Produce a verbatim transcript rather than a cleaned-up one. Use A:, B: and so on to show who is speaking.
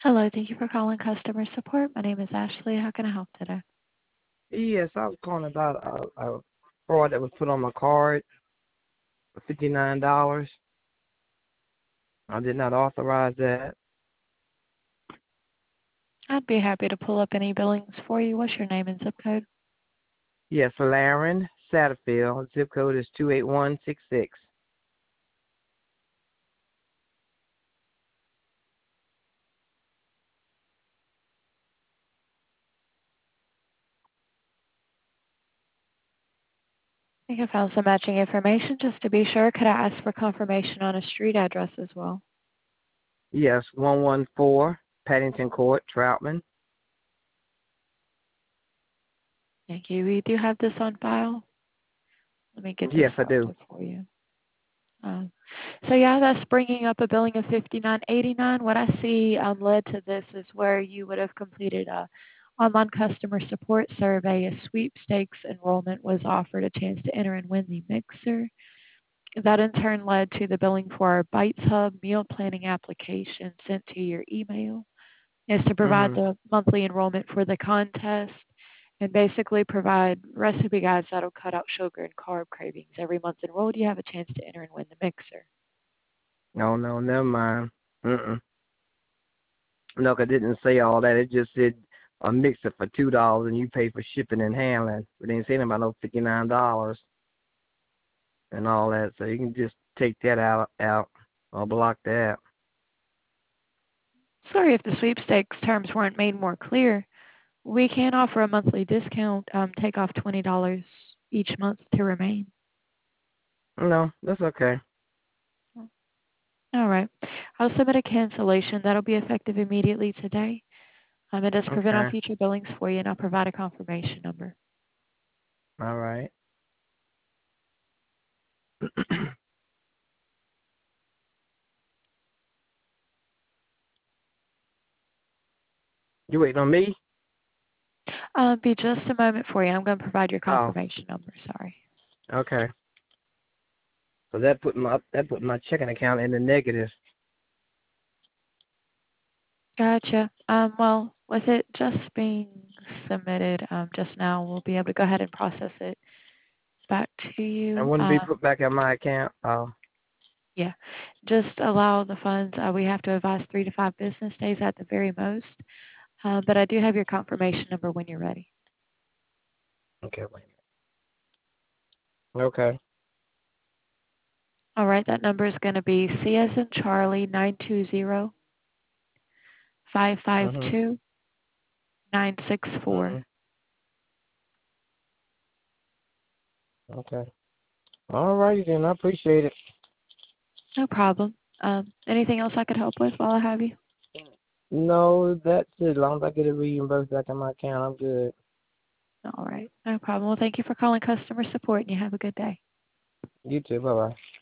A: Hello, thank you for calling customer support. My name is Ashley. How can I help today?
B: Yes, I was calling about a, a fraud that was put on my card for fifty-nine dollars. I did not authorize that.
A: I'd be happy to pull up any billings for you. What's your name and zip code?
B: Yes, Laren Satterfield. Zip code is two eight one six six.
A: I think I found some matching information. Just to be sure, could I ask for confirmation on a street address as well?
B: Yes, one one four Paddington Court, Troutman.
A: Thank you. We do have this on file. Let me get this
B: Yes, I do.
A: started for you. Um, so yeah, that's bringing up a billing of fifty-nine eighty-nine. What I see um, led to this is where you would have completed a online customer support survey. A sweepstakes enrollment was offered a chance to enter and win the mixer. That in turn led to the billing for our Bites Hub meal planning application sent to your email. Is to provide
B: Mhm.
A: the monthly enrollment for the contest and basically provide recipe guides that'll cut out sugar and carb cravings. Every month enrolled, you have a chance to enter and win the mixer.
B: No, no, never mind. Mm-mm. Look, it didn't say all that. It just said a mixer for two dollars and you pay for shipping and handling. It didn't say anything about no fifty-nine dollars and all that. So you can just take that out, out or block that.
A: Sorry if the sweepstakes terms weren't made more clear. We can offer a monthly discount, um, take off twenty dollars each month to remain.
B: No, that's okay.
A: All right. I'll submit a cancellation. That'll be effective immediately today. Um, it does prevent all
B: Okay.
A: future billings for you, and I'll provide a confirmation number.
B: All right. You waiting on me?
A: Uh, be just a moment for you. I'm going to provide your
B: Oh,
A: confirmation number. Sorry.
B: okay. So that put my that put my checking account in the negative.
A: Gotcha. Um, well, with it just being submitted um, just now, we'll be able to go ahead and process it back to
B: And
A: you.
B: wouldn't be
A: Um,
B: put back in my account. Oh,
A: yeah, just allow the funds. Uh, we have to advise three to five business days at the very most. Uh, but I do have your confirmation number when you're ready.
B: okay, wait a minute. Okay.
A: All right, that number is going to be C as in Charlie nine two zero five five
B: Mhm.
A: two nine six four.
B: Mhm. Okay. All righty then. I appreciate it.
A: No problem. Um, anything else I could help with while I have you?
B: No, that's it. As long as I get it reimbursed back in my account, I'm good.
A: All right, no problem. Well, thank you for calling customer support, and you have a good day.
B: You too. Bye bye.